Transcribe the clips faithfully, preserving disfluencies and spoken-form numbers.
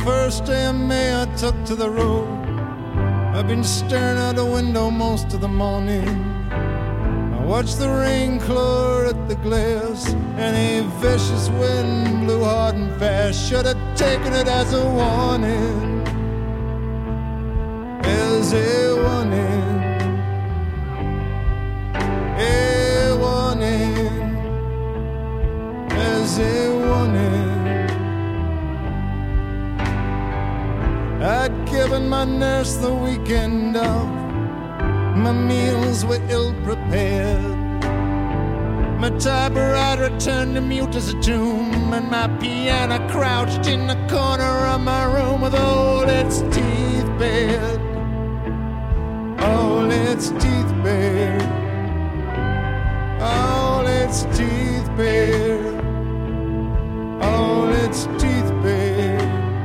first day of May I took to the road. I've been staring out the window most of the morning. I watched the rain claw at the glass, and a vicious wind blew hard and fast. Should have taken it as a warning, as a warning, a warning, as a warning. I'd given my nurse the weekend off. My meals were ill-prepared. My typewriter turned to mute as a tomb, and my piano crouched in the corner of my room with all its teeth bared. All its teeth bared. All its teeth bared. All its teeth bared.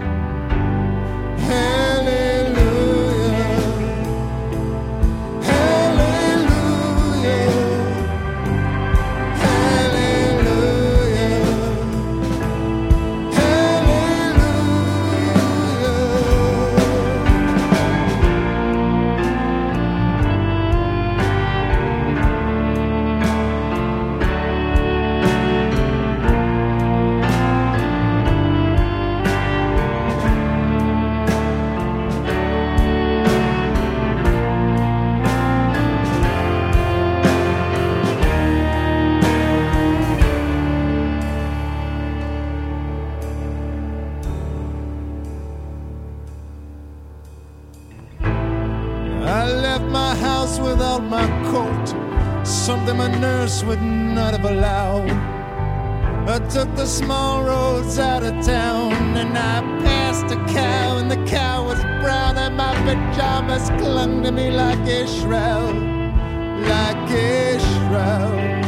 Without my coat, something my nurse would not have allowed. I took the small roads out of town, and I passed a cow, and the cow was brown, and my pajamas clung to me like a shroud, like a shroud,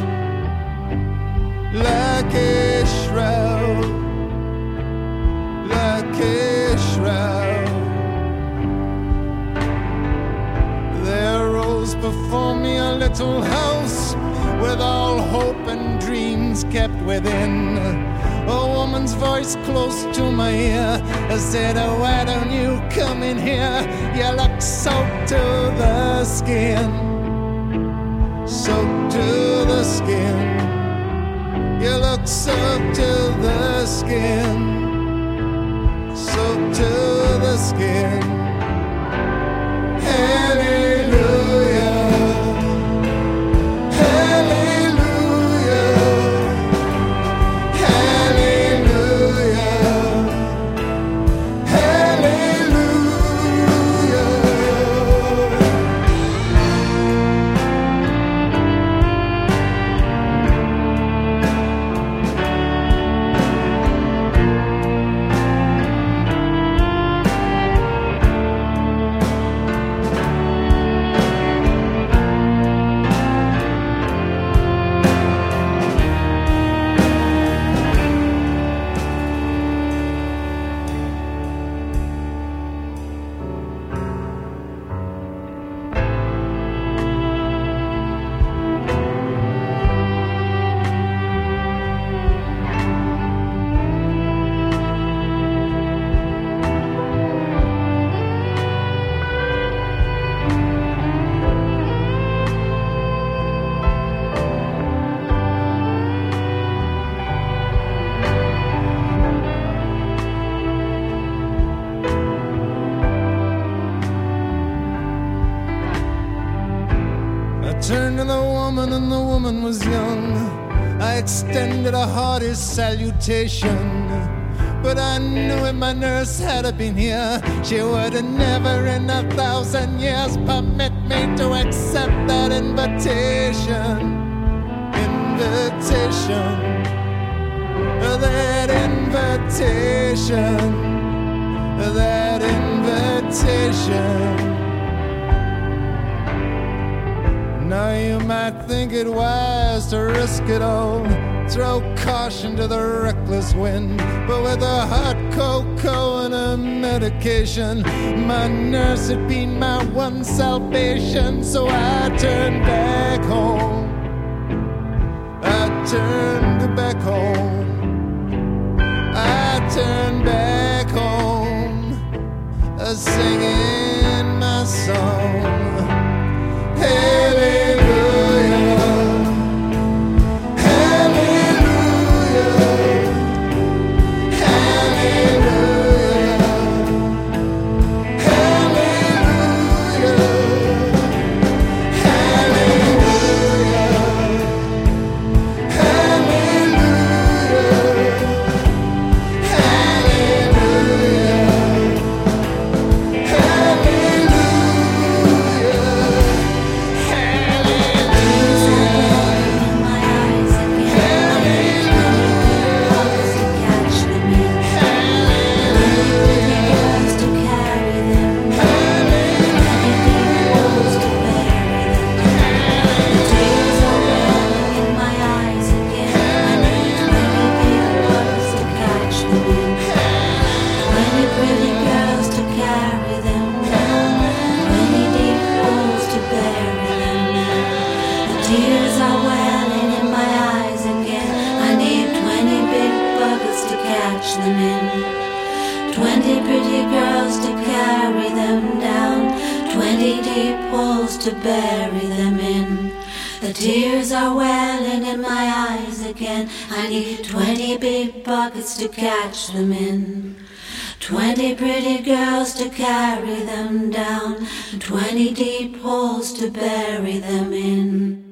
like a shroud, like a shroud. Before me a little house with all hope and dreams kept within. A woman's voice close to my ear said, oh, why don't you come in here? You look soaked to the skin, soaked to the skin. You look soaked to the skin, soaked to the skin. Hallelujah. Turned to the woman, and the woman was young. I extended a hearty salutation, but I knew if my nurse had been here, she would have never in a thousand years permit me to accept that invitation. Invitation. That invitation. That invitation. Now you might think it wise to risk it all, throw caution to the reckless wind, but with a hot cocoa and a medication, my nurse had been my one salvation. So I turned back home. I turned back home. I turned back home. uh, singing my song. Hallelujah, hallelujah, hallelujah, hallelujah, tears are welling in my eyes again. I need twenty big buckets to catch them in. Twenty pretty girls to carry them down. Twenty deep holes to bury them in. The tears are welling in my eyes again. I need twenty big buckets to catch them in. Twenty pretty girls to carry them down. Twenty deep holes to bury them in.